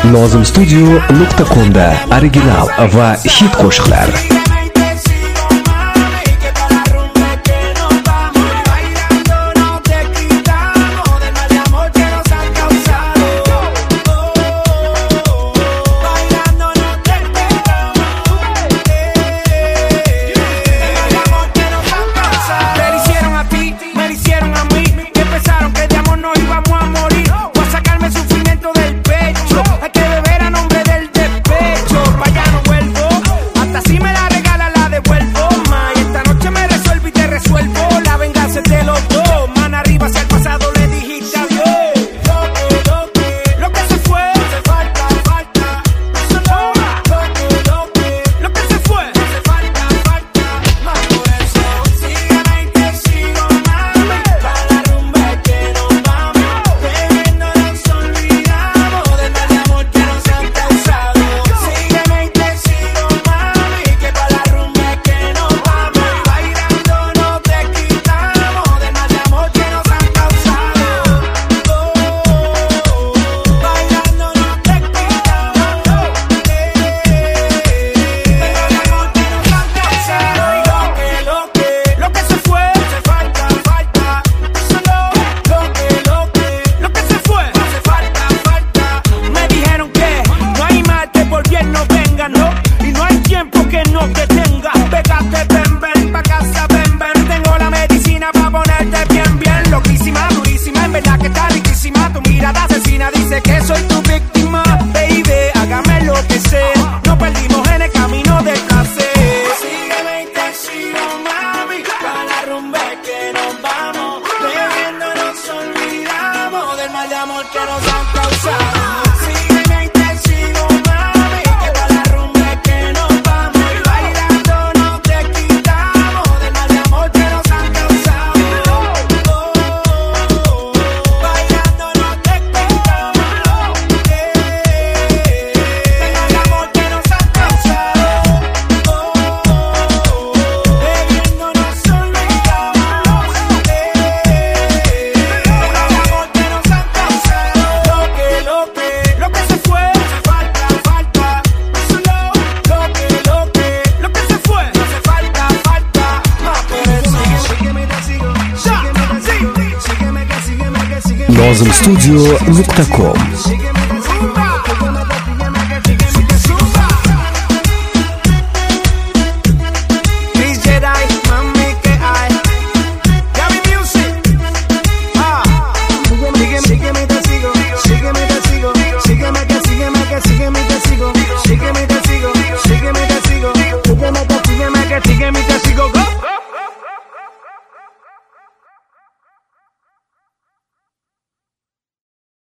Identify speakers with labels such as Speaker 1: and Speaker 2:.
Speaker 1: nozimstudio.com'da original va hit qo'shiqlar.
Speaker 2: Dice que soy tu víctima, baby, hágame lo que sea. Nos perdimos en el camino del placer. Sígueme y te sigo, mami, para la rumba que nos vamos. Bebiendo nos olvidamos del mal de amor que nos han causado. Sígueme y te sigo, mami, que para la rumba que nos vamos. Y bailando nos te quitamos del mal de amor que nos han causado. Bailando nos te quitamos.
Speaker 1: nozimstudio.com